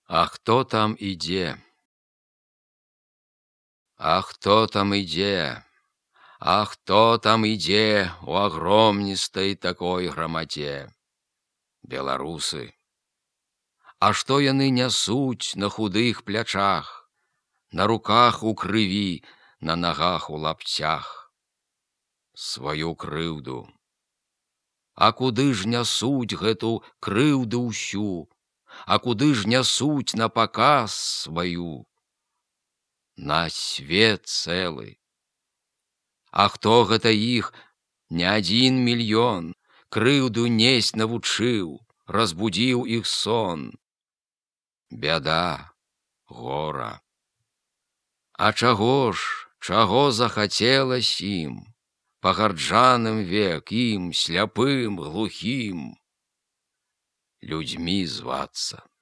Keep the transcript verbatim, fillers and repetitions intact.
А хто там ідзе? А хто там ідзе? А хто там ідзе у агромністай такой грамадзе? Беларусы. А што яны нясуць на худых плячах, на руках у крыві, на нагах у лапцях? Сваю крыўду. А куды ж нясуць гэту крыўду ўсю? А куды ж нясуць на паказ сваю? На свет цэлы. А хто гэта іх не адзін мільён крыўду несць навучыў, разбудзіў іх сон? Бяда, гора. А чаго ж, чаго захацелась ім, пагарджаным век ім, сляпым, глухім? Людзьмі звацца.